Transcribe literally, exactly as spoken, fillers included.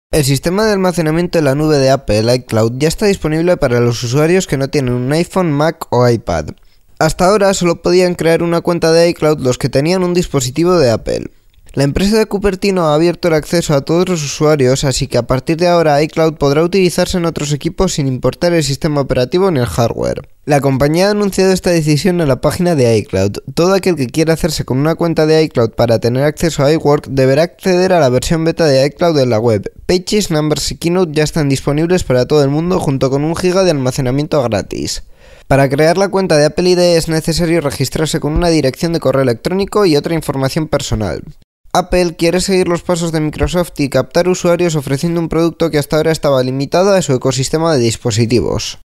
El sistema de almacenamiento en la nube de Apple, iCloud, ya está disponible para los usuarios que no tienen un iPhone, Mac o iPad. Hasta ahora solo podían crear una cuenta de iCloud los que tenían un dispositivo de Apple. La empresa de Cupertino ha abierto el acceso a todos los usuarios, así que a partir de ahora iCloud podrá utilizarse en otros equipos sin importar el sistema operativo ni el hardware. La compañía ha anunciado esta decisión en la página de iCloud. Todo aquel que quiera hacerse con una cuenta de iCloud para tener acceso a iWork deberá acceder a la versión beta de iCloud en la web. Pages, Numbers y Keynote ya están disponibles para todo el mundo junto con un giga de almacenamiento gratis. Para crear la cuenta de Apple I D es necesario registrarse con una dirección de correo electrónico y otra información personal. Apple quiere seguir los pasos de Microsoft y captar usuarios ofreciendo un producto que hasta ahora estaba limitado a su ecosistema de dispositivos.